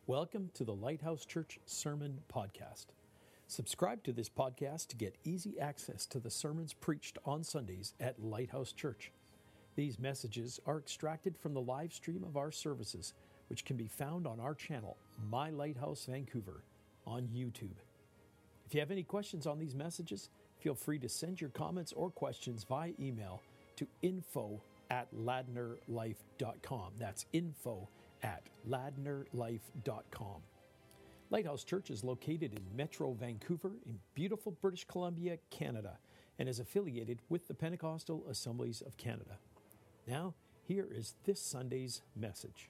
Welcome to the Lighthouse Church Sermon Podcast. Subscribe to this podcast to get easy access to the sermons preached on Sundays at Lighthouse Church. These messages are extracted from the live stream of our services, which can be found on our channel, My Lighthouse Vancouver, on YouTube. If you have any questions on these messages, feel free to send your comments or questions via email to info@ladnerlife.com. That's info@ladnerlife.com. Lighthouse Church is located in Metro Vancouver in beautiful British Columbia, Canada, and is affiliated with the Pentecostal Assemblies of Canada. Now, here is this Sunday's message.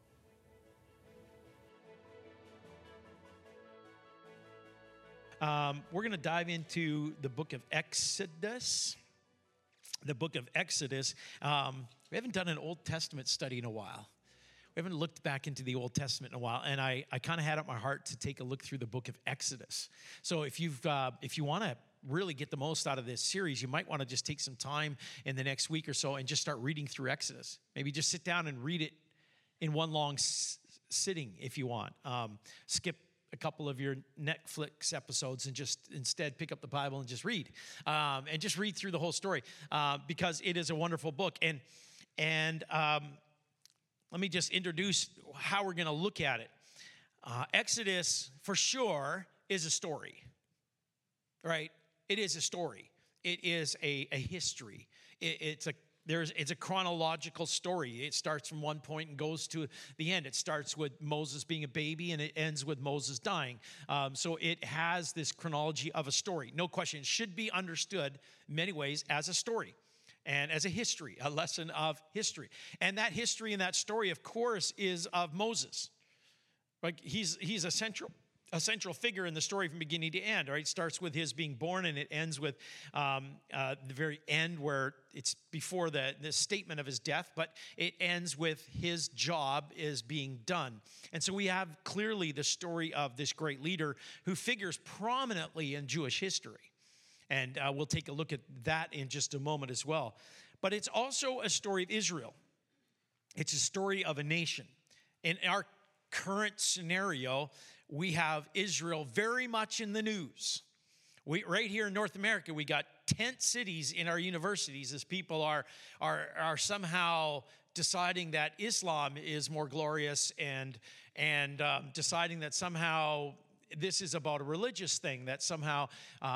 We're going to dive into the book of Exodus. The book of Exodus. We haven't done an Old Testament study in a while. We haven't looked back into the Old Testament in a while, and I kind of had it on my heart to take a look through the book of Exodus. So if you want to really get the most out of this series, you might want to just take some time in the next week or so and just start reading through Exodus. Maybe just sit down and read it in one long sitting if you want. Skip a couple of your Netflix episodes and just instead pick up the Bible and just read. And just read through the whole story because it is a wonderful book. And let me just introduce how we're going to look at it. Exodus, for sure, is a story, right? It is a story. It is a history. It's a chronological story. It starts from one point and goes to the end. It starts with Moses being a baby, and it ends with Moses dying. So it has this chronology of a story. No question. It should be understood in many ways as a story. And as a history, a lesson of history. And that history and that story, of course, is of Moses. Like he's a central figure in the story from beginning to end. Right? It starts with his being born, and it ends with the very end where it's before the statement of his death, but it ends with his job is being done. And so we have clearly the story of this great leader who figures prominently in Jewish history. And we'll take a look at that in just a moment as well. But it's also a story of Israel. It's a story of a nation. In our current scenario, we have Israel very much in the news. Right here in North America, we got tent cities in our universities as people are somehow deciding that Islam is more glorious and deciding that somehow this is about a religious thing, that somehow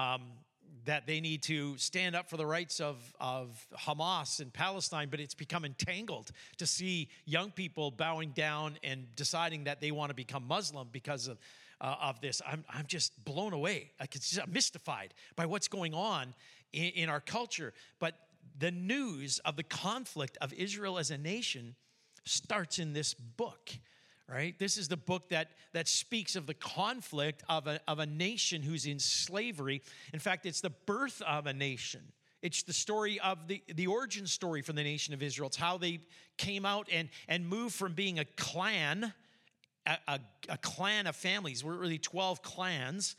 that they need to stand up for the rights of Hamas in Palestine, but it's become entangled to see young people bowing down and deciding that they want to become Muslim because of this. I'm just blown away. I'm mystified by what's going on in our culture. But the news of the conflict of Israel as a nation starts in this book. Right? This is the book that speaks of the conflict of a nation who's in slavery. In fact, it's the birth of a nation. It's the story of the origin story for the nation of Israel. It's how they came out and moved from being a clan, a clan of families. We're really 12 clans,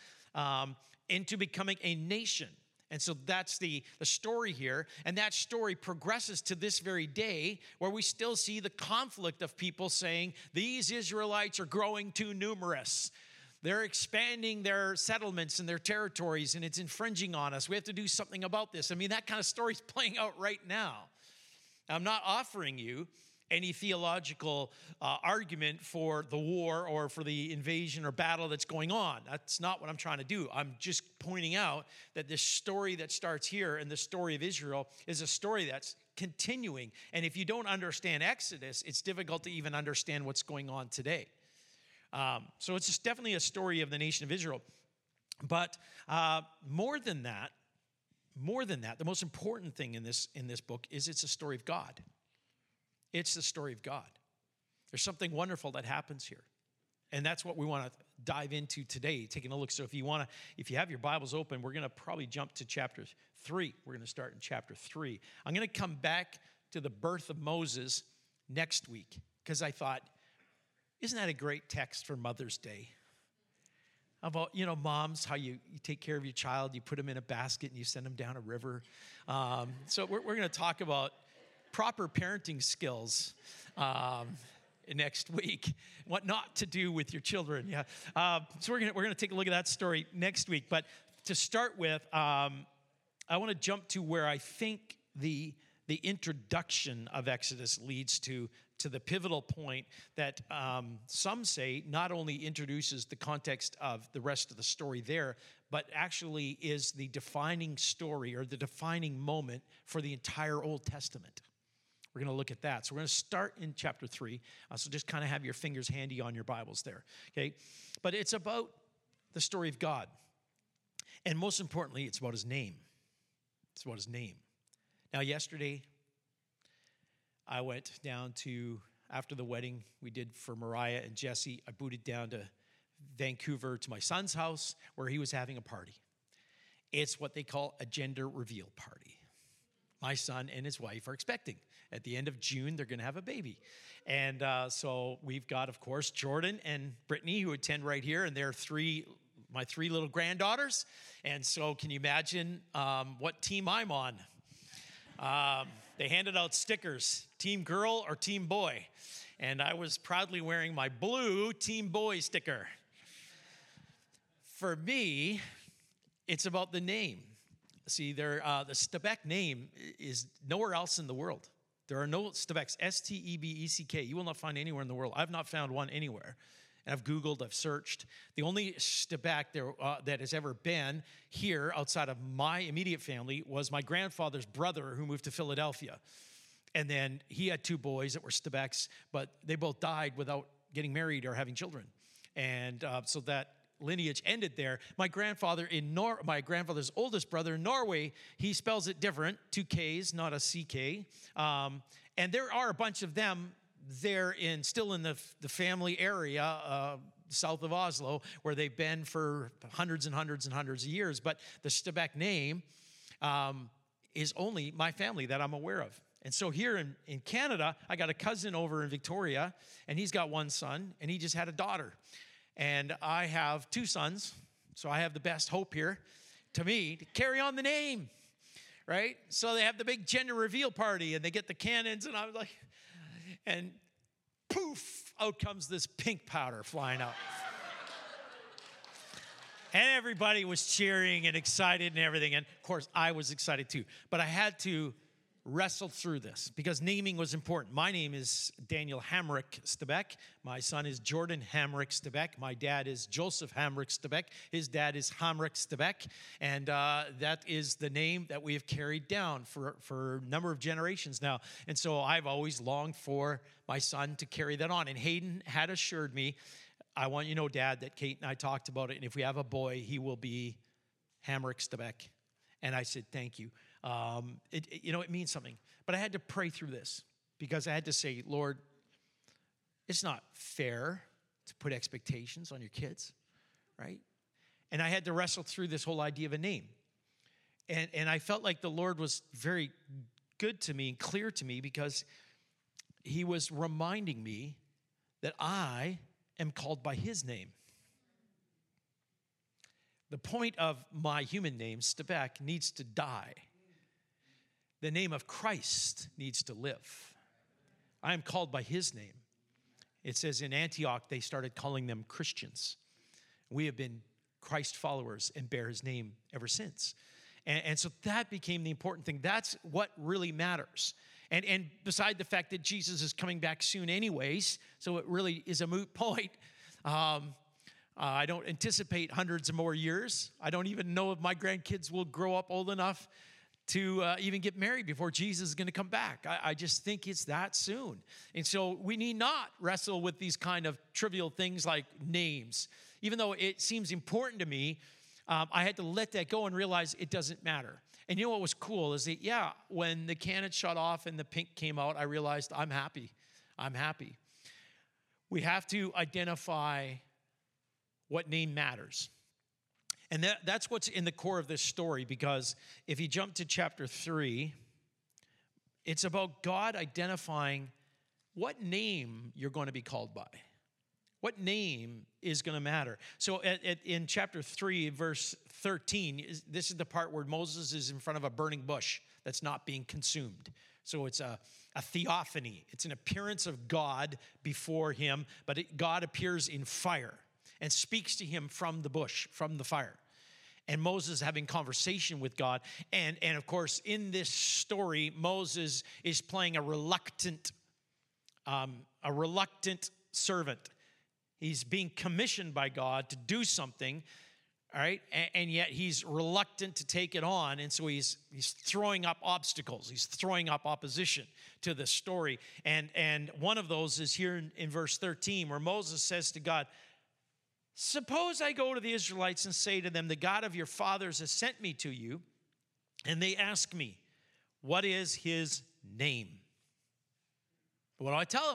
into becoming a nation. And so that's the story here. And that story progresses to this very day where we still see the conflict of people saying, these Israelites are growing too numerous. They're expanding their settlements and their territories, and it's infringing on us. We have to do something about this. I mean, that kind of story is playing out right now. I'm not offering you any theological argument for the war or for the invasion or battle that's going on. That's not what I'm trying to do. I'm just pointing out that this story that starts here and the story of Israel is a story that's continuing. And if you don't understand Exodus, it's difficult to even understand what's going on today. So it's just definitely a story of the nation of Israel. But more than that, the most important thing in this book is it's a story of God. It's the story of God. There's something wonderful that happens here. And that's what we want to dive into today, taking a look. So if you have your Bibles open, we're going to probably jump to chapter 3. We're going to start in chapter 3. I'm going to come back to the birth of Moses next week because I thought, isn't that a great text for Mother's Day? About, moms, how you take care of your child, you put them in a basket and you send them down a river. So we're going to talk about proper parenting skills next week. What not to do with your children. Yeah. So we're gonna take a look at that story next week. But to start with, I want to jump to where I think the introduction of Exodus leads to the pivotal point that some say not only introduces the context of the rest of the story there, but actually is the defining story or the defining moment for the entire Old Testament. We're going to look at that. So we're going to start in chapter 3. So just kind of have your fingers handy on your Bibles there, okay? But it's about the story of God. And most importantly, it's about his name. It's about his name. Now, yesterday, I went down to, after the wedding we did for Mariah and Jesse, I booted down to Vancouver to my son's house where he was having a party. It's what they call a gender reveal party. My son and his wife are expecting. At the end of June, they're going to have a baby. And so we've got, of course, Jordan and Brittany, who attend right here, and they're my three little granddaughters. And so can you imagine what team I'm on? They handed out stickers, team girl or team boy. And I was proudly wearing my blue team boy sticker. For me, it's about the name. See, the Stebeck name is nowhere else in the world. There are no Stebecks, S-T-E-B-E-C-K. You will not find anywhere in the world. I've not found one anywhere. And I've Googled, I've searched. The only Stebeck there, that has ever been here outside of my immediate family was my grandfather's brother who moved to Philadelphia. And then he had 2 boys that were Stebecks, but they both died without getting married or having children. And so that lineage ended there. My grandfather's oldest brother in Norway, he spells it different, 2 Ks, not a CK. And there are a bunch of them there still in the family area south of Oslo, where they've been for hundreds and hundreds and hundreds of years. But the Stebeck name is only my family that I'm aware of. And so here in Canada, I got a cousin over in Victoria, and he's got 1 son, and he just had a daughter. And I have 2 sons, so I have the best hope here, to me, to carry on the name, right? So they have the big gender reveal party, and they get the cannons, and I was like, and poof, out comes this pink powder flying out. And everybody was cheering and excited and everything, and of course, I was excited too. But I had to wrestle through this because naming was important. My name is Daniel Hamrick Stebeck. My son is Jordan Hamrick Stebeck. My dad is Joseph Hamrick Stebeck. His dad is Hamrick Stebeck. And that is the name that we have carried down for a number of generations now. And so I've always longed for my son to carry that on. And Hayden had assured me, I want you to know, Dad, that Kate and I talked about it. And if we have a boy, he will be Hamrick Stebeck. And I said, thank you. It means something. But I had to pray through this because I had to say, Lord, it's not fair to put expectations on your kids, right? And I had to wrestle through this whole idea of a name. And I felt like the Lord was very good to me and clear to me because he was reminding me that I am called by his name. The point of my human name, Stebeck, needs to die. The name of Christ needs to live. I am called by his name. It says in Antioch, they started calling them Christians. We have been Christ followers and bear his name ever since. And so that became the important thing. That's what really matters. And beside the fact that Jesus is coming back soon anyways, so it really is a moot point. I don't anticipate hundreds of more years. I don't even know if my grandkids will grow up old enough to even get married before Jesus is going to come back. I just think it's that soon. And so we need not wrestle with these kind of trivial things like names. Even though it seems important to me, I had to let that go and realize it doesn't matter. And you know what was cool is that, when the cannon shut off and the pink came out, I realized I'm happy. I'm happy. We have to identify what name matters. And that's what's in the core of this story, because if you jump to chapter 3, it's about God identifying what name you're going to be called by. What name is going to matter? So in chapter 3, verse 13, this is the part where Moses is in front of a burning bush that's not being consumed, So it's a theophany. It's an appearance of God before him, but God appears in fire and speaks to him from the bush, from the fire. And Moses having conversation with God. And of course, in this story, Moses is playing a reluctant servant. He's being commissioned by God to do something, all right? And yet he's reluctant to take it on. And so he's throwing up obstacles. He's throwing up opposition to the story. And one of those is here in verse 13, where Moses says to God, suppose I go to the Israelites and say to them, the God of your fathers has sent me to you, and they ask me, what is his name? What do I tell them?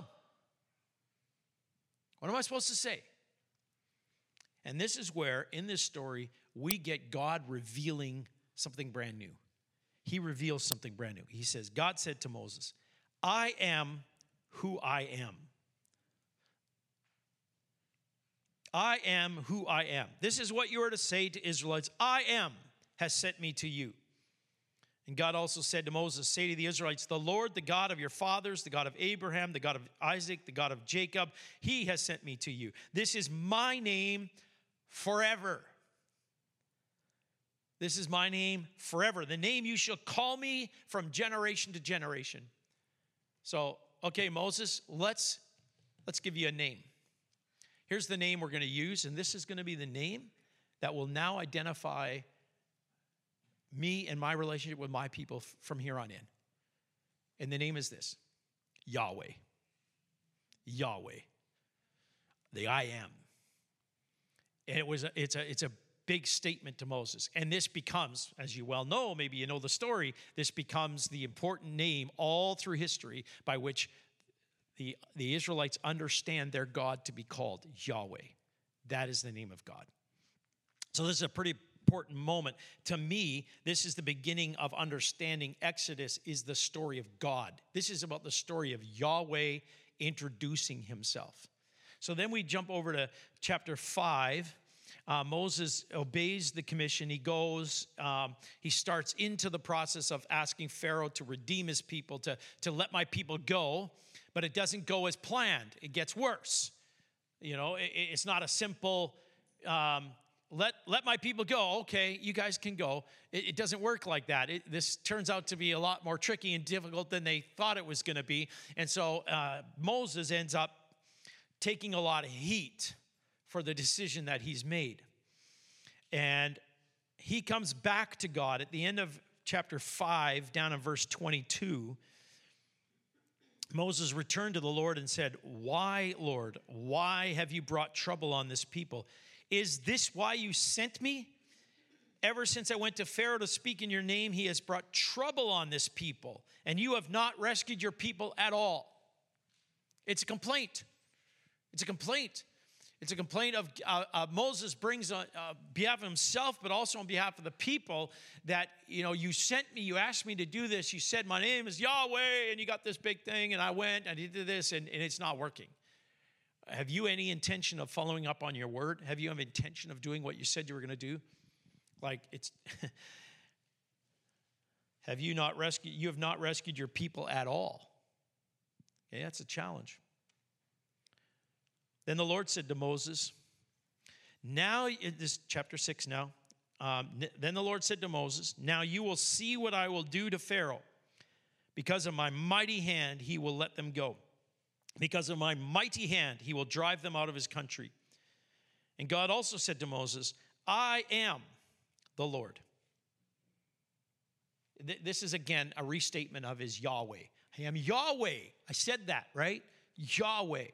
What am I supposed to say? And this is where, in this story, we get God revealing something brand new. He reveals something brand new. He says, God said to Moses, I am who I am. I am who I am. This is what you are to say to Israelites. I am has sent me to you. And God also said to Moses, say to the Israelites, the Lord, the God of your fathers, the God of Abraham, the God of Isaac, the God of Jacob, he has sent me to you. This is my name forever. This is my name forever. The name you shall call me from generation to generation. So, okay, Moses, let's give you a name. Here's the name we're going to use, and this is going to be the name that will now identify me and my relationship with my people from here on in. And the name is this: Yahweh. Yahweh. The I am. And it's a big statement to Moses. And this becomes, as you well know, maybe you know the story, this becomes the important name all through history by which the Israelites understand their God to be called Yahweh. That is the name of God. So this is a pretty important moment. To me, this is the beginning of understanding Exodus is the story of God. This is about the story of Yahweh introducing himself. So then we jump over to chapter 5. Moses obeys the commission. He goes, he starts into the process of asking Pharaoh to redeem his people, to let my people go. But it doesn't go as planned. It gets worse. You know, it's not a simple, let my people go. Okay, you guys can go. It doesn't work like that. This turns out to be a lot more tricky and difficult than they thought it was going to be. And so Moses ends up taking a lot of heat for the decision that he's made. And he comes back to God at the end of chapter 5, down in verse 22. Moses returned to the Lord and said, why, Lord, why have you brought trouble on this people? Is this why you sent me? Ever since I went to Pharaoh to speak in your name, he has brought trouble on this people, and you have not rescued your people at all. It's a complaint. It's a complaint. It's a complaint of Moses brings on behalf of himself, but also on behalf of the people that, you know, you sent me, you asked me to do this. You said, my name is Yahweh, and you got this big thing, and I went, and I did this, and it's not working. Have you any intention of following up on your word? Have you any intention of doing what you said you were going to do? Like, it's, you have not rescued your people at all. Okay, that's a challenge. Then the Lord said to Moses, now, this is chapter 6 now. Then the Lord said to Moses, now you will see what I will do to Pharaoh. Because of my mighty hand, he will let them go. Because of my mighty hand, he will drive them out of his country. And God also said to Moses, I am the Lord. This is, again, a restatement of his Yahweh. I am Yahweh. I said that, right? Yahweh.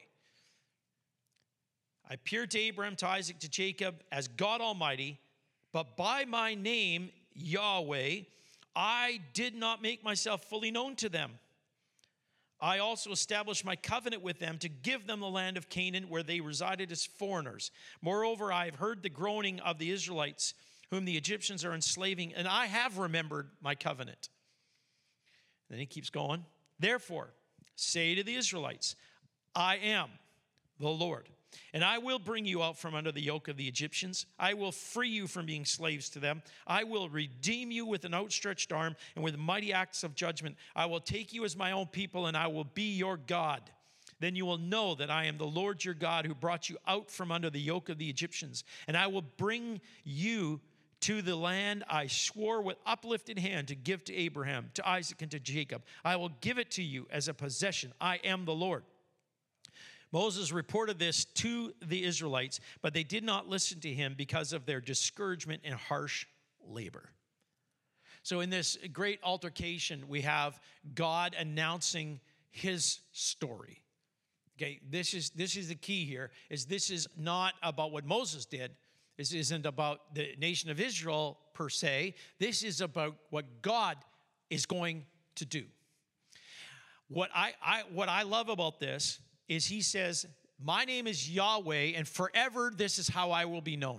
I appeared to Abraham, to Isaac, to Jacob as God Almighty, but by my name, Yahweh, I did not make myself fully known to them. I also established my covenant with them to give them the land of Canaan where they resided as foreigners. Moreover, I have heard the groaning of the Israelites, whom the Egyptians are enslaving, and I have remembered my covenant. Then he keeps going. Therefore, say to the Israelites, I am the Lord. And I will bring you out from under the yoke of the Egyptians. I will free you from being slaves to them. I will redeem you with an outstretched arm and with mighty acts of judgment. I will take you as my own people, and I will be your God. Then you will know that I am the Lord your God who brought you out from under the yoke of the Egyptians. And I will bring you to the land I swore with uplifted hand to give to Abraham, to Isaac, and to Jacob. I will give it to you as a possession. I am the Lord. Moses reported this to the Israelites, but they did not listen to him because of their discouragement and harsh labor. So in this great altercation, we have God announcing his story. Okay, this is the key here, is this is not about what Moses did. This isn't about the nation of Israel per se. This is about what God is going to do. What I love about this is he says, my name is Yahweh, and forever this is how I will be known.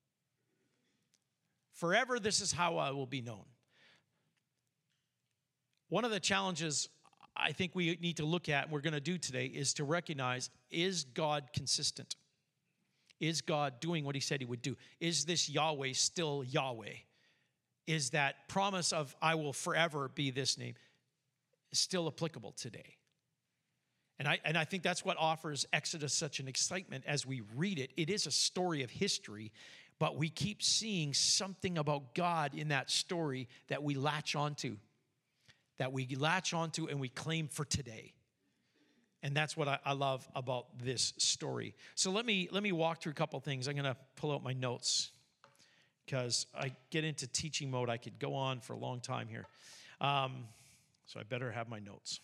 Forever this is how I will be known. One of the challenges I think we need to look at, and we're going to do today, is to recognize, is God consistent? Is God doing what he said he would do? Is this Yahweh still Yahweh? Is that promise of I will forever be this name still applicable today? And I think that's what offers Exodus such an excitement as we read it. It is a story of history, but we keep seeing something about God in that story that we latch onto. That we latch onto and we claim for today. And that's what I love about this story. So let me walk through a couple things. I'm going to pull out my notes because I get into teaching mode. I could go on for a long time here. So I better have my notes.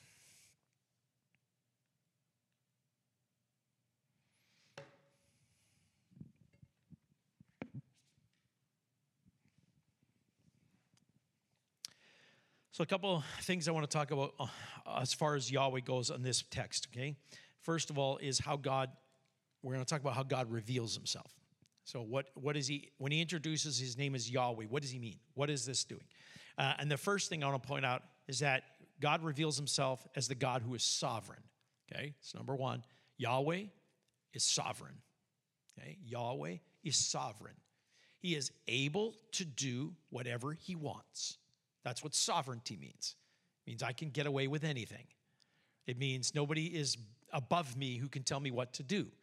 So a couple things I want to talk about as far as Yahweh goes on this text, okay? First of all is we're going to talk about how God reveals himself. So what is he, when he introduces his name as Yahweh, what does he mean? What is this doing? And the first thing I want to point out is that God reveals himself as the God who is sovereign, okay? So number one, Yahweh is sovereign, okay? Yahweh is sovereign. He is able to do whatever he wants. That's what sovereignty means. It means I can get away with anything. It means nobody is above me who can tell me what to do.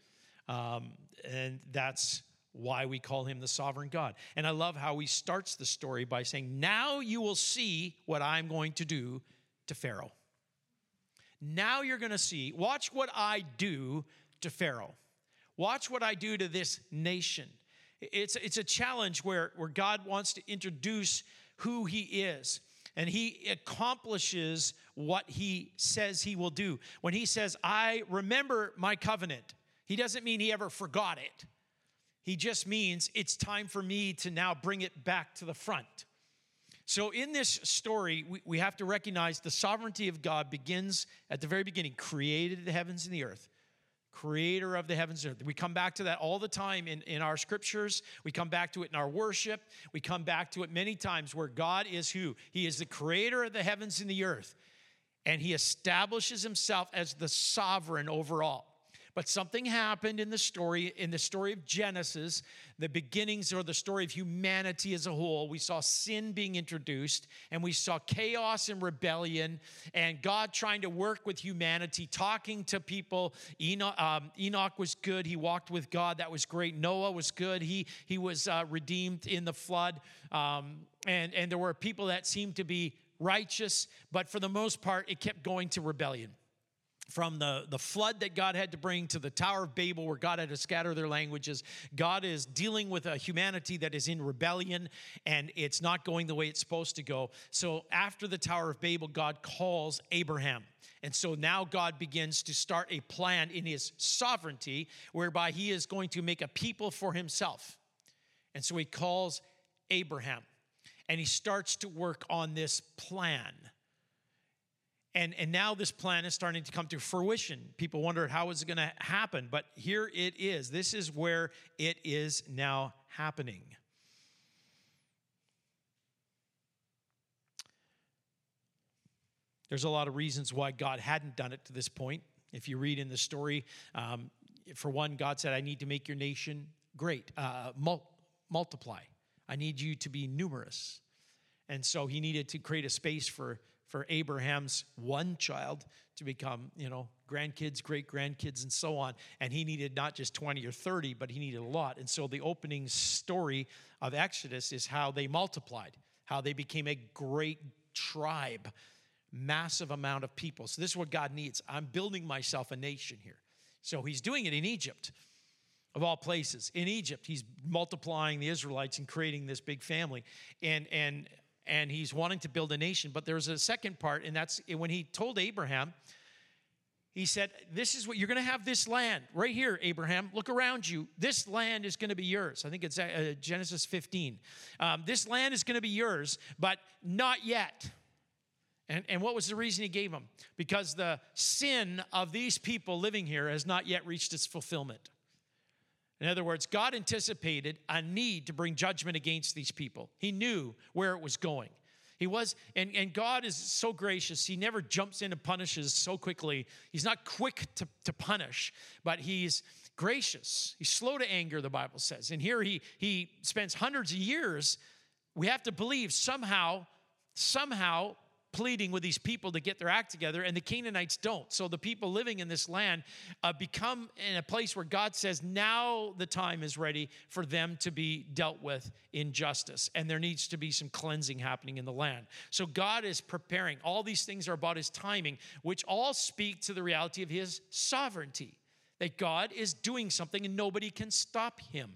And that's why we call him the sovereign God. And I love how he starts the story by saying, now you will see what I'm going to do to Pharaoh. Now you're going to see, watch what I do to Pharaoh. Watch what I do to this nation. It's a challenge where God wants to introduce who he is, and he accomplishes what he says he will do. When he says, I remember my covenant, he doesn't mean he ever forgot it. He just means it's time for me to now bring it back to the front. So in this story, we have to recognize the sovereignty of God begins at the very beginning, created the heavens and the earth. Creator of the heavens and earth. We come back to that all the time in our scriptures. We come back to it in our worship. We come back to it many times where God is who? He is the creator of the heavens and the earth. And he establishes himself as the sovereign over all. But something happened in the story of Genesis, the beginnings or the story of humanity as a whole. We saw sin being introduced, and we saw chaos and rebellion, and God trying to work with humanity, talking to people. Enoch was good. He walked with God. That was great. Noah was good. He was redeemed in the flood. And there were people that seemed to be righteous, but for the most part, it kept going to rebellion. From the flood that God had to bring to the Tower of Babel where God had to scatter their languages, God is dealing with a humanity that is in rebellion and it's not going the way it's supposed to go. So after the Tower of Babel, God calls Abraham. And so now God begins to start a plan in his sovereignty whereby he is going to make a people for himself. And so he calls Abraham and he starts to work on this plan. And now this plan is starting to come to fruition. People wondered how is it going to happen, but here it is. This is where it is now happening. There's a lot of reasons why God hadn't done it to this point. If you read in the story, For one, God said, I need to make your nation great, multiply. I need you to be numerous. And so he needed to create a space for Abraham's one child to become, grandkids, great-grandkids, and so on. And he needed not just 20 or 30, but he needed a lot. And so the opening story of Exodus is how they multiplied, how they became a great tribe, massive amount of people. So this is what God needs. I'm building myself a nation here. So he's doing it in Egypt, of all places. In Egypt, he's multiplying the Israelites and creating this big family. And he's wanting to build a nation. But there's a second part, and that's when he told Abraham, he said, this is what you're going to have, this land right here, Abraham. Look around you. This land is going to be yours. I think it's Genesis 15. This land is going to be yours, but not yet. And what was the reason he gave them? Because the sin of these people living here has not yet reached its fulfillment. In other words, God anticipated a need to bring judgment against these people. He knew where it was going. And God is so gracious. He never jumps in and punishes so quickly. He's not quick to punish, but he's gracious. He's slow to anger, the Bible says. And here he spends hundreds of years, we have to believe, somehow pleading with these people to get their act together, and the Canaanites don't. So the people living in this land become in a place where God says, now the time is ready for them to be dealt with in justice, and there needs to be some cleansing happening in the land. So God is preparing. All these things are about his timing, which all speak to the reality of his sovereignty, that God is doing something and nobody can stop him.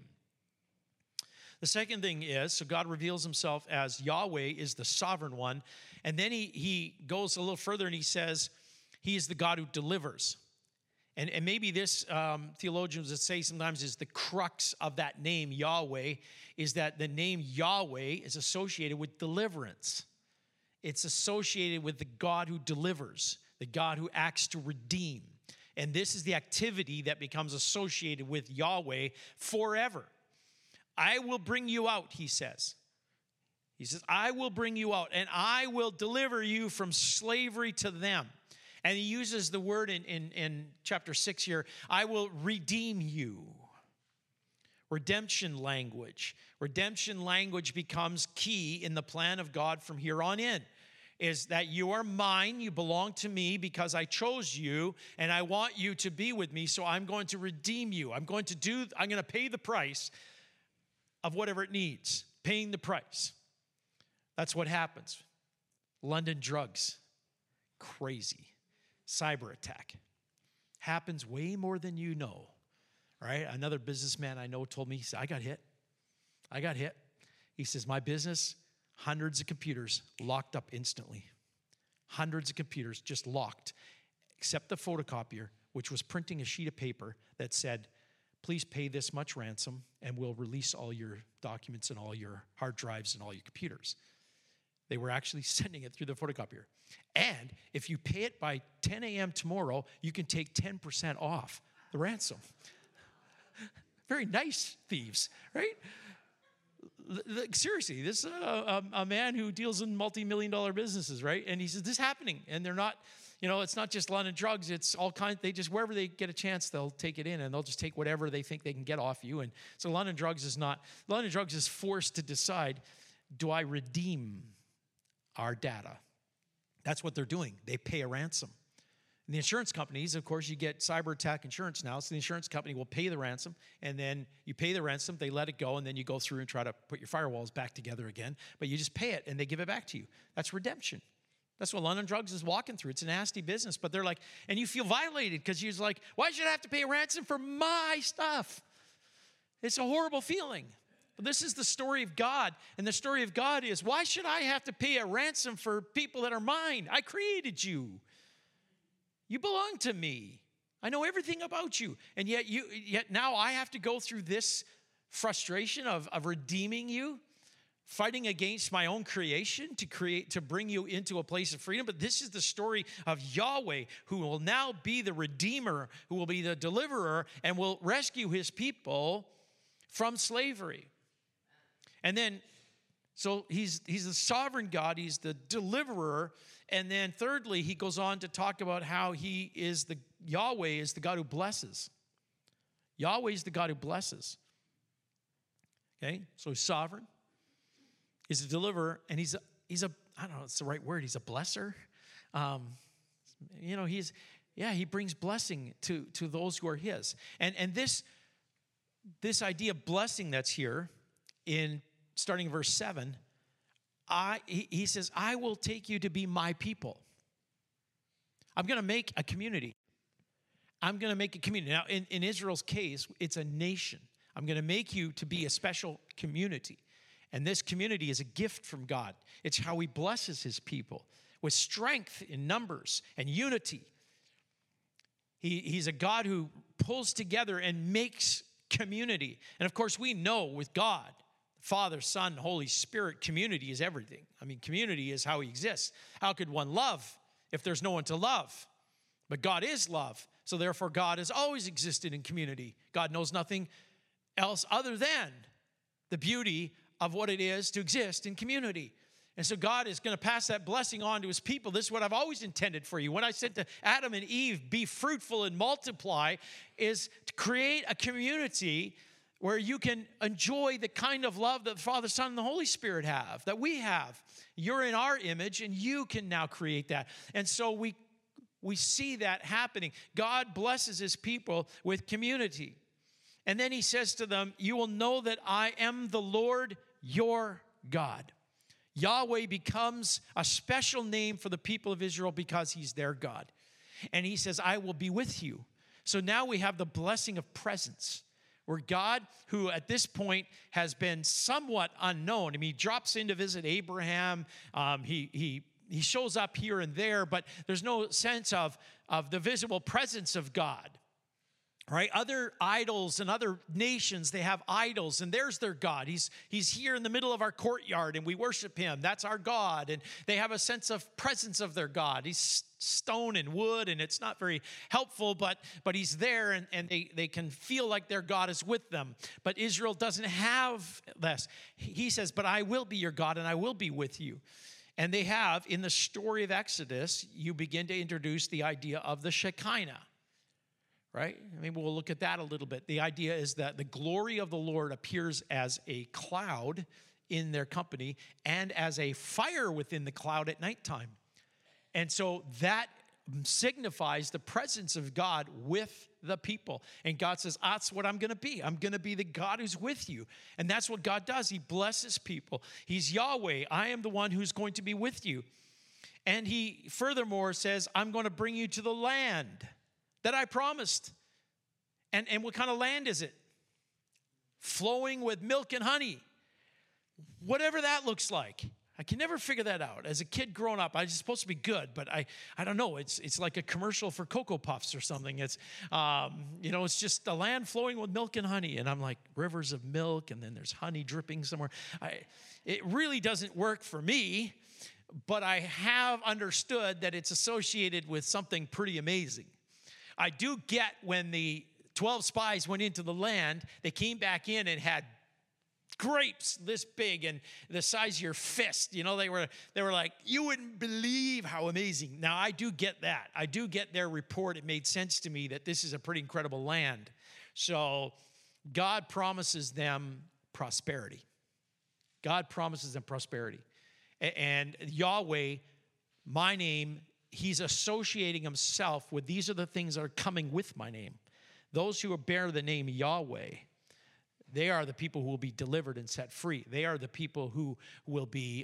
The second thing is, so God reveals himself as Yahweh is the sovereign one. And then he goes a little further and he says, he is the God who delivers. And maybe this, theologians would say sometimes, is the crux of that name, Yahweh, is that the name Yahweh is associated with deliverance. It's associated with the God who delivers, the God who acts to redeem. And this is the activity that becomes associated with Yahweh forever. I will bring you out, he says. He says, I will bring you out, and I will deliver you from slavery to them. And he uses the word in chapter 6 here, I will redeem you. Redemption language. Redemption language becomes key in the plan of God from here on in. Is that you are mine, you belong to me because I chose you, and I want you to be with me, so I'm going to redeem you. I'm going to pay the price of whatever it needs, paying the price. That's what happens. London drugs, crazy. Cyber attack. Happens way more than you know. All right? Another businessman I know told me, he said, I got hit. He says, my business, hundreds of computers locked up instantly. Hundreds of computers just locked, except the photocopier, which was printing a sheet of paper that said, please pay this much ransom and we'll release all your documents and all your hard drives and all your computers. They were actually sending it through the photocopier. And if you pay it by 10 a.m. tomorrow, you can take 10% off the ransom. Very nice thieves, right? Seriously, this is a man who deals in multi-million-dollar businesses, right? And he says, this is happening. And they're not, it's not just London drugs. It's all kinds. They just, wherever they get a chance, they'll take it in. And they'll just take whatever they think they can get off you. And so London drugs is forced to decide, do I redeem our data? That's what they're doing. They pay a ransom. And the insurance companies, of course, you get cyber attack insurance now. So the insurance company will pay the ransom, and then you pay the ransom, they let it go, and then you go through and try to put your firewalls back together again. But you just pay it, and they give it back to you. That's redemption. That's what London Drugs is walking through. It's a nasty business, but they're like, and you feel violated because you're like, why should I have to pay a ransom for my stuff? It's a horrible feeling. But this is the story of God, and the story of God is, why should I have to pay a ransom for people that are mine? I created you. You belong to me. I know everything about you. And yet now I have to go through this frustration of redeeming you, fighting against my own creation to bring you into a place of freedom. But this is the story of Yahweh, who will now be the Redeemer, who will be the deliverer, and will rescue his people from slavery. And then, so he's the sovereign God, he's the deliverer. And then thirdly, he goes on to talk about how Yahweh is the God who blesses. Yahweh is the God who blesses. Okay, so he's sovereign. He's a deliverer, and he's a I don't know, it's the right word. He's a blesser. He brings blessing to those who are his. And this idea of blessing that's here in starting verse 7, he says, I will take you to be my people. I'm going to make a community. I'm going to make a community. Now, in Israel's case, it's a nation. I'm going to make you to be a special community. And this community is a gift from God. It's how he blesses his people with strength in numbers and unity. He's a God who pulls together and makes community. And of course, we know with God, Father, Son, Holy Spirit, community is everything. I mean, community is how he exists. How could one love if there's no one to love? But God is love. So therefore, God has always existed in community. God knows nothing else other than the beauty of what it is to exist in community. And so God is going to pass that blessing on to his people. This is what I've always intended for you. When I said to Adam and Eve, be fruitful and multiply, is to create a community where you can enjoy the kind of love that the Father, Son, and the Holy Spirit have, that we have. You're in our image, and you can now create that. And so we see that happening. God blesses his people with community. And then he says to them, you will know that I am the Lord your God. Yahweh becomes a special name for the people of Israel because he's their God. And he says, I will be with you. So now we have the blessing of presence, where God, who at this point has been somewhat unknown. I mean, he drops in to visit Abraham. He shows up here and there, but there's no sense of the visible presence of God. Right? Other idols and other nations, they have idols, and there's their God. He's here in the middle of our courtyard, and we worship him. That's our God. And they have a sense of presence of their God. He's stone and wood, and it's not very helpful, but he's there, and they can feel like their God is with them. But Israel doesn't have this. He says, but I will be your God, and I will be with you. And they have, in the story of Exodus, you begin to introduce the idea of the Shekinah. Right? I mean, we'll look at that a little bit. The idea is that the glory of the Lord appears as a cloud in their company and as a fire within the cloud at nighttime. And so that signifies the presence of God with the people. And God says, that's what I'm going to be. I'm going to be the God who's with you. And that's what God does. He blesses people. He's Yahweh. I am the one who's going to be with you. And he furthermore says, I'm going to bring you to the land that I promised. And what kind of land is it? Flowing with milk and honey. Whatever that looks like. I can never figure that out. As a kid growing up, I was supposed to be good, but I don't know. It's like a commercial for Cocoa Puffs or something. It's it's just a land flowing with milk and honey. And I'm like, rivers of milk, and then there's honey dripping somewhere. It really doesn't work for me, but I have understood that it's associated with something pretty amazing. I do get when the 12 spies went into the land, they came back in and had grapes this big and the size of your fist. You know, they were like, you wouldn't believe how amazing. Now, I do get that. I do get their report. It made sense to me that this is a pretty incredible land. So God promises them prosperity. God promises them prosperity. And Yahweh, my name, he's associating himself with these are the things that are coming with my name. Those who bear the name Yahweh, they are the people who will be delivered and set free. They are the people who will be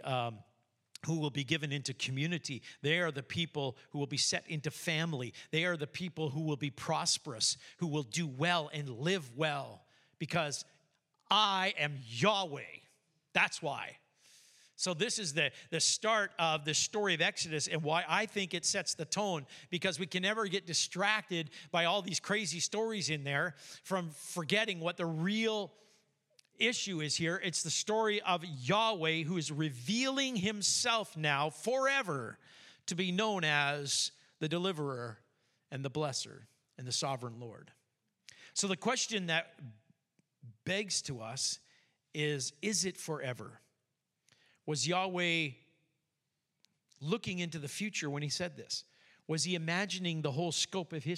given into community. They are the people who will be set into family. They are the people who will be prosperous, who will do well and live well, because I am Yahweh. That's why. So this is the start of the story of Exodus, and why I think it sets the tone, because we can never get distracted by all these crazy stories in there from forgetting what the real issue is here. It's the story of Yahweh, who is revealing himself now forever to be known as the deliverer and the blesser and the sovereign Lord. So the question that begs to us is it forever? Was Yahweh looking into the future when he said this? Was he imagining the whole scope of history?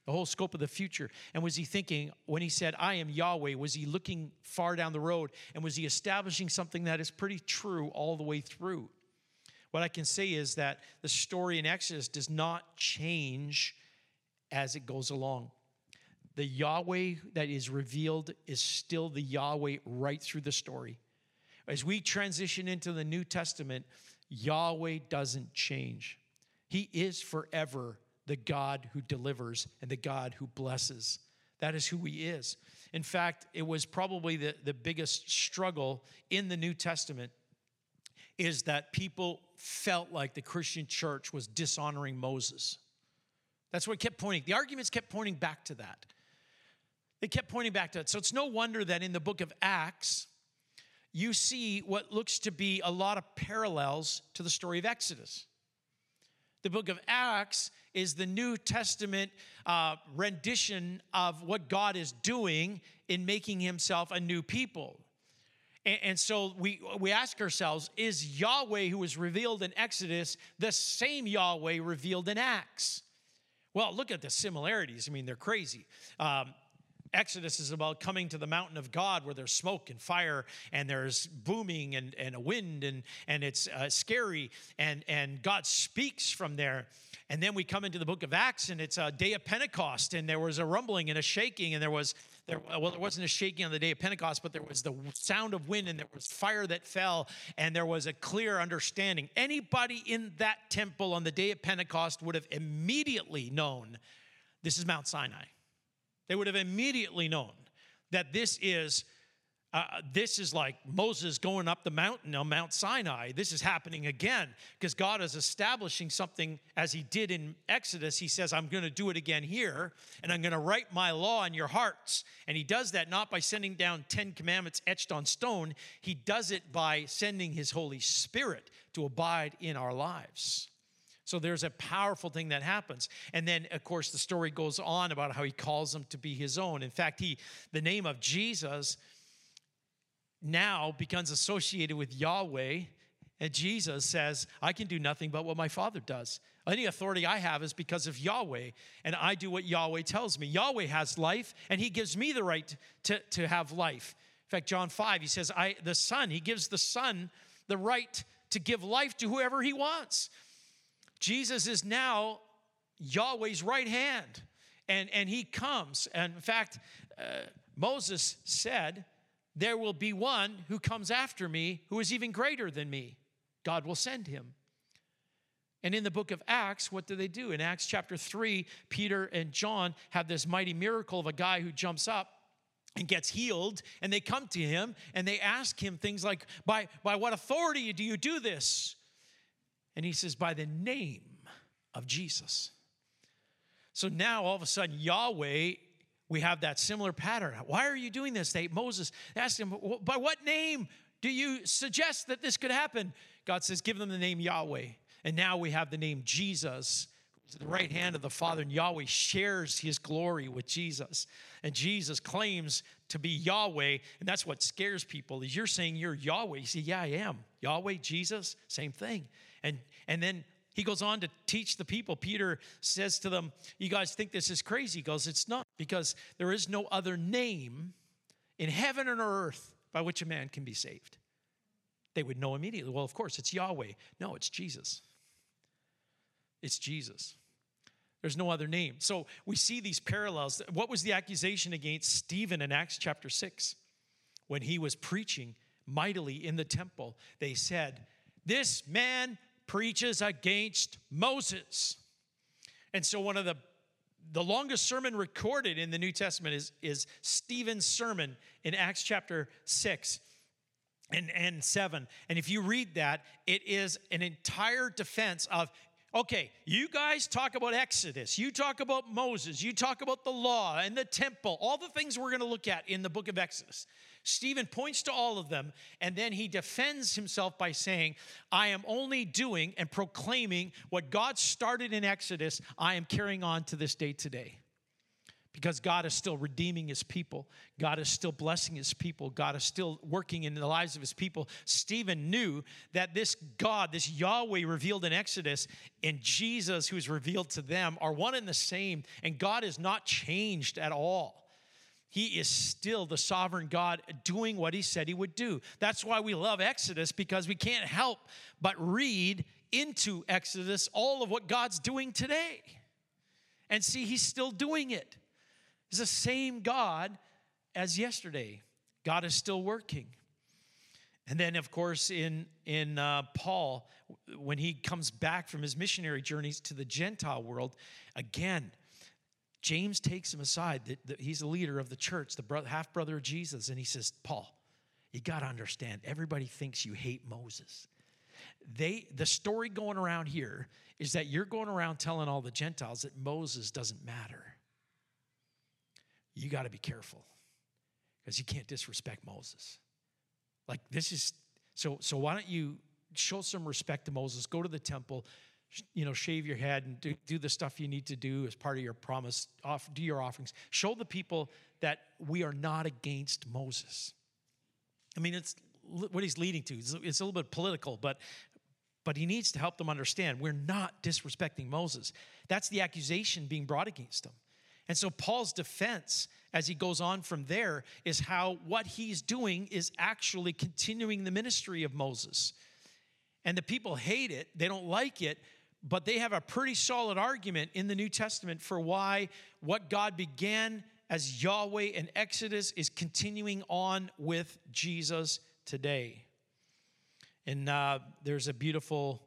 The whole scope of the future. And was he thinking, when he said, I am Yahweh, was he looking far down the road? And was he establishing something that is pretty true all the way through? What I can say is that the story in Exodus does not change as it goes along. The Yahweh that is revealed is still the Yahweh right through the story. As we transition into the New Testament, Yahweh doesn't change. He is forever the God who delivers and the God who blesses. That is who he is. In fact, it was probably the biggest struggle in the New Testament is that people felt like the Christian church was dishonoring Moses. That's what it kept pointing. The arguments kept pointing back to that. They kept pointing back to it. So it's no wonder that in the book of Acts, you see what looks to be a lot of parallels to the story of Exodus. The book of Acts is the New Testament rendition of what God is doing in making himself a new people. And so we ask ourselves, is Yahweh who was revealed in Exodus the same Yahweh revealed in Acts? Well, look at the similarities. I mean, they're crazy. Exodus is about coming to the mountain of God where there's smoke and fire and there's booming and a wind and it's scary and God speaks from there. And then we come into the book of Acts and it's a day of Pentecost and there was a rumbling and a shaking and there wasn't a shaking on the day of Pentecost, but there was the sound of wind and there was fire that fell and there was a clear understanding. Anybody in that temple on the day of Pentecost would have immediately known this is Mount Sinai. They would have immediately known that this is like Moses going up the mountain on Mount Sinai. This is happening again because God is establishing something as he did in Exodus. He says, I'm going to do it again here, and I'm going to write my law in your hearts. And he does that not by sending down 10 commandments etched on stone. He does it by sending his Holy Spirit to abide in our lives. So there's a powerful thing that happens. And then, of course, the story goes on about how he calls them to be his own. In fact, the name of Jesus now becomes associated with Yahweh. And Jesus says, I can do nothing but what my Father does. Any authority I have is because of Yahweh, and I do what Yahweh tells me. Yahweh has life, and he gives me the right to have life. In fact, John 5, he says, he gives the Son the right to give life to whoever he wants. Jesus is now Yahweh's right hand, and he comes. And in fact, Moses said, there will be one who comes after me who is even greater than me. God will send him. And in the book of Acts, what do they do? In Acts chapter 3, Peter and John have this mighty miracle of a guy who jumps up and gets healed, and they come to him, and they ask him things like, by what authority do you do this? And he says, by the name of Jesus. So now, all of a sudden, Yahweh, we have that similar pattern. Why are you doing this? Moses asked him, by what name do you suggest that this could happen? God says, give them the name Yahweh. And now we have the name Jesus, the right hand of the Father. And Yahweh shares his glory with Jesus. And Jesus claims to be Yahweh. And that's what scares people, is you're saying you're Yahweh. You say, yeah, I am. Yahweh, Jesus, same thing. And then he goes on to teach the people. Peter says to them, you guys think this is crazy? He goes, it's not, because there is no other name in heaven and earth by which a man can be saved. They would know immediately. Well, of course, it's Yahweh. No, it's Jesus. It's Jesus. There's no other name. So we see these parallels. What was the accusation against Stephen in Acts chapter 6? When he was preaching mightily in the temple, they said, this man preaches against Moses. And so one of the longest sermon recorded in the New Testament is Stephen's sermon in Acts chapter 6 and 7. And if you read that, it is an entire defense of, okay, you guys talk about Exodus, you talk about Moses, you talk about the law and the temple, all the things we're going to look at in the book of Exodus. Stephen points to all of them, and then he defends himself by saying, I am only doing and proclaiming what God started in Exodus, I am carrying on to this day today. because God is still redeeming his people. God is still blessing his people. God is still working in the lives of his people. Stephen knew that this God, this Yahweh revealed in Exodus, and Jesus who is revealed to them are one and the same, and God is not changed at all. He is still the sovereign God doing what he said he would do. That's why we love Exodus, because we can't help but read into Exodus all of what God's doing today. And see, he's still doing it. He's the same God as yesterday. God is still working. And then, of course, in Paul, when he comes back from his missionary journeys to the Gentile world, again, James takes him aside. He's the leader of the church, the half-brother of Jesus, and he says, Paul, you got to understand, everybody thinks you hate Moses. The story going around here is that you're going around telling all the Gentiles that Moses doesn't matter. You got to be careful, because you can't disrespect Moses. Like, this is, so why don't you show some respect to Moses, go to the temple, shave your head and do the stuff you need to do as part of your promise, do your offerings. Show the people that we are not against Moses. I mean, it's what he's leading to. It's a little bit political, but he needs to help them understand we're not disrespecting Moses. That's the accusation being brought against him. And so Paul's defense, as he goes on from there, is how what he's doing is actually continuing the ministry of Moses. And the people hate it. They don't like it. But they have a pretty solid argument in the New Testament for why what God began as Yahweh and Exodus is continuing on with Jesus today. And there's a beautiful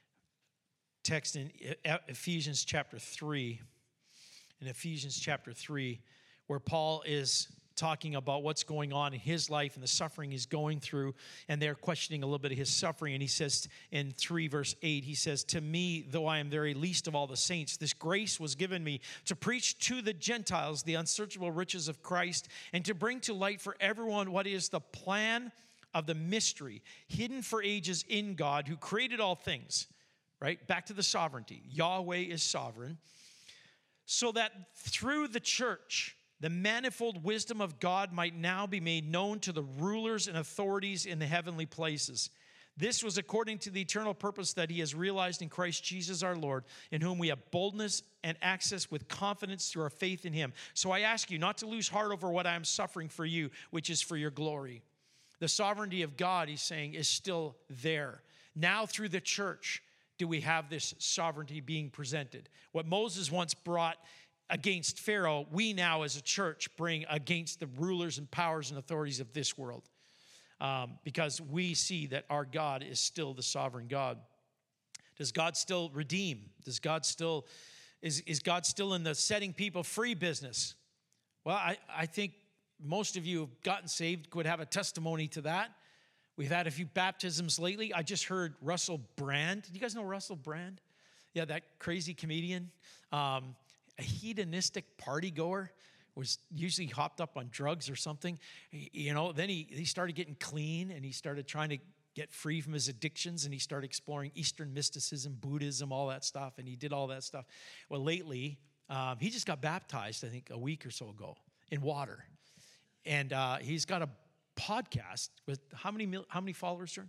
text in Ephesians chapter 3. In Ephesians chapter 3, where Paul is talking about what's going on in his life and the suffering he's going through, and they're questioning a little bit of his suffering. And he says in 3 verse 8, he says, to me, though I am very least of all the saints, this grace was given me to preach to the Gentiles the unsearchable riches of Christ, and to bring to light for everyone what is the plan of the mystery hidden for ages in God, who created all things. Right? Back to the sovereignty. Yahweh is sovereign. So that through the church, the manifold wisdom of God might now be made known to the rulers and authorities in the heavenly places. This was according to the eternal purpose that he has realized in Christ Jesus our Lord, in whom we have boldness and access with confidence through our faith in him. So I ask you not to lose heart over what I am suffering for you, which is for your glory. The sovereignty of God, he's saying, is still there. Now through the church, do we have this sovereignty being presented? What Moses once brought against Pharaoh, we now as a church bring against the rulers and powers and authorities of this world, because we see that our God is still the sovereign God. Does God still redeem? Does God still, is God still in the setting people free business? Well, I think most of you who have gotten saved could have a testimony to that. We've had a few baptisms lately. I just heard Russell Brand. Did you guys know Russell Brand? Yeah, that crazy comedian. A hedonistic party goer, was usually hopped up on drugs or something. Then he started getting clean, and he started trying to get free from his addictions, and he started exploring Eastern mysticism, Buddhism, all that stuff, and he did all that stuff. Well, lately, he just got baptized, I think, a week or so ago in water. And he's got a podcast with how many followers, Jordan?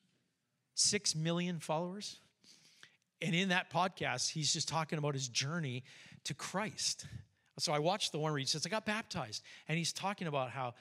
6 million followers. And in that podcast, he's just talking about his journey to Christ. So I watched the one where he says, I got baptized. And he's talking about how,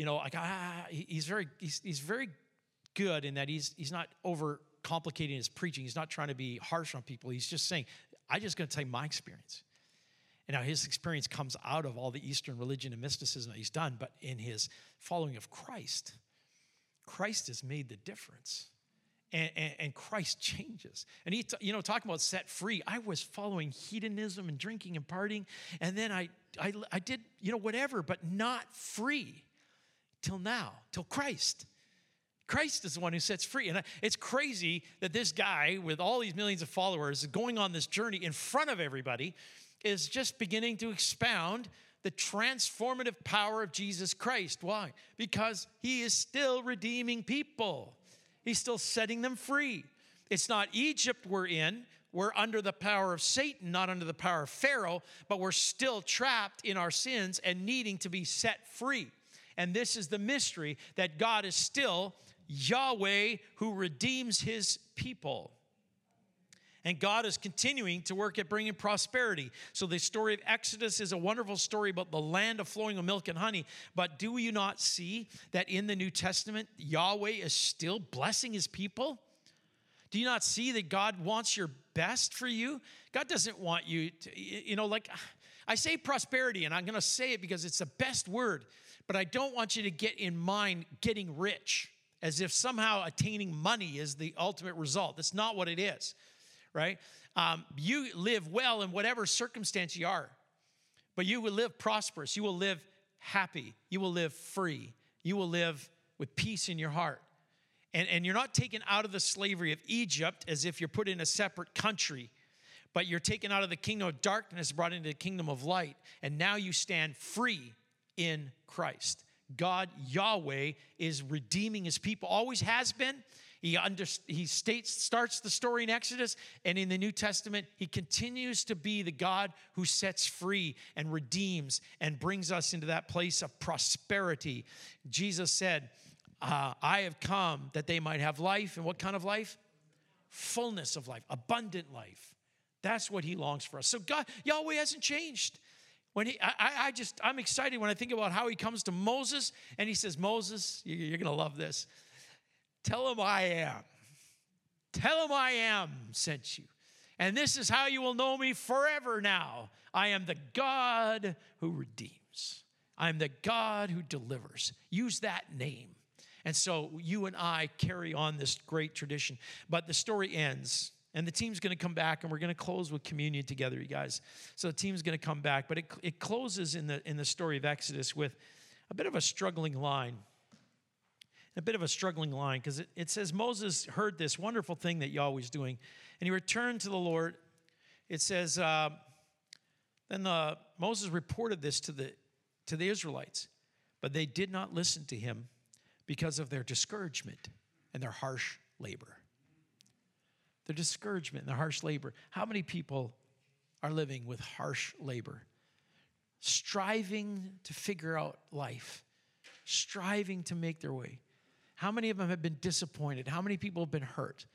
he's very good in that he's not over complicating his preaching. He's not trying to be harsh on people. He's just saying, I'm just going to tell you my experience. And now his experience comes out of all the Eastern religion and mysticism that he's done, but in his following of Christ, Christ has made the difference. And Christ changes. And he, talking about set free, I was following hedonism and drinking and partying, and then I did, whatever, but not free till now, till Christ. Christ is the one who sets free. And it's crazy that this guy with all these millions of followers going on this journey in front of everybody is just beginning to expound the transformative power of Jesus Christ. Why? Because he is still redeeming people. He's still setting them free. It's not Egypt we're in, we're under the power of Satan, not under the power of Pharaoh, but we're still trapped in our sins and needing to be set free. And this is the mystery, that God is still Yahweh who redeems his people. And God is continuing to work at bringing prosperity. So the story of Exodus is a wonderful story about the land of flowing with milk and honey. But do you not see that in the New Testament, Yahweh is still blessing his people? Do you not see that God wants your best for you? God doesn't want you to, like I say prosperity, and I'm going to say it because it's the best word. But I don't want you to get in mind getting rich as if somehow attaining money is the ultimate result. That's not what it is. Right? You live well in whatever circumstance you are, but you will live prosperous. You will live happy. You will live free. You will live with peace in your heart. And you're not taken out of the slavery of Egypt as if you're put in a separate country, but you're taken out of the kingdom of darkness, brought into the kingdom of light, and now you stand free in Christ. God, Yahweh, is redeeming his people, always has been. He starts the story in Exodus, and in the New Testament, he continues to be the God who sets free and redeems and brings us into that place of prosperity. Jesus said, I have come that they might have life. And what kind of life? Fullness of life, abundant life. That's what he longs for us. So God, Yahweh hasn't changed. When I'm excited when I think about how he comes to Moses, and he says, Moses, you're going to love this. Tell him I am. Tell him I am sent you. And this is how you will know me forever now. I am the God who redeems. I am the God who delivers. Use that name. And so you and I carry on this great tradition. But the story ends, and the team's going to come back, and we're going to close with communion together, you guys. So the team's going to come back. But it closes in the story of Exodus with a bit of a struggling line. A bit of a struggling line, because it says Moses heard this wonderful thing that Yahweh's doing, and he returned to the Lord. It says, then Moses reported this to the Israelites, but they did not listen to him because of their discouragement and their harsh labor. Their discouragement and their harsh labor. How many people are living with harsh labor? Striving to figure out life. Striving to make their way. How many of them have been disappointed? How many people have been hurt?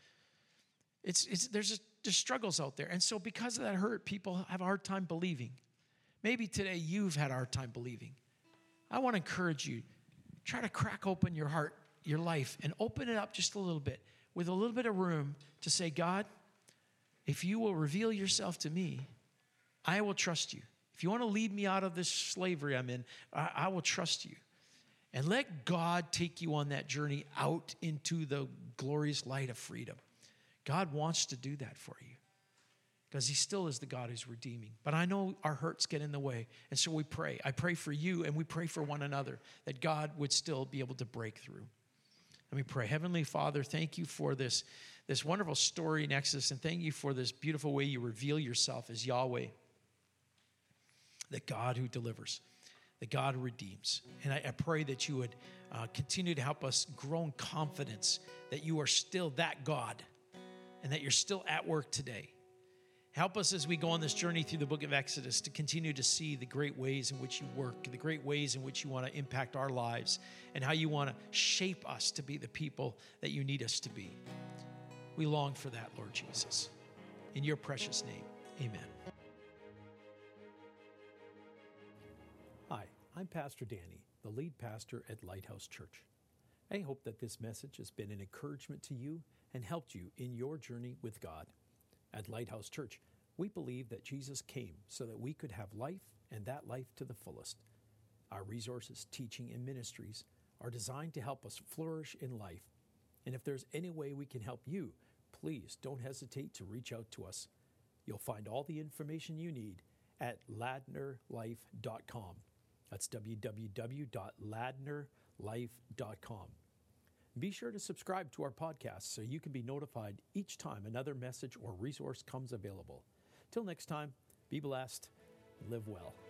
There's struggles out there. And so because of that hurt, people have a hard time believing. Maybe today you've had a hard time believing. I want to encourage you, try to crack open your heart, your life, and open it up just a little bit, with a little bit of room to say, God, if you will reveal yourself to me, I will trust you. If you want to lead me out of this slavery I'm in, I will trust you. And let God take you on that journey out into the glorious light of freedom. God wants to do that for you because he still is the God who's redeeming. But I know our hurts get in the way, and so we pray. I pray for you, and we pray for one another, that God would still be able to break through. Let me pray. Heavenly Father, thank you for this wonderful story in Exodus, and thank you for this beautiful way you reveal yourself as Yahweh, the God who delivers, the God who redeems. And I pray that you would continue to help us grow in confidence that you are still that God and that you're still at work today. Help us as we go on this journey through the book of Exodus to continue to see the great ways in which you work, the great ways in which you want to impact our lives, and how you want to shape us to be the people that you need us to be. We long for that, Lord Jesus. In your precious name, amen. Hi, I'm Pastor Danny, the lead pastor at Lighthouse Church. I hope that this message has been an encouragement to you and helped you in your journey with God. At Lighthouse Church, we believe that Jesus came so that we could have life and that life to the fullest. Our resources, teaching, and ministries are designed to help us flourish in life. And if there's any way we can help you, please don't hesitate to reach out to us. You'll find all the information you need at ladnerlife.com. That's www.ladnerlife.com. Be sure to subscribe to our podcast so you can be notified each time another message or resource comes available. Till next time, be blessed and live well.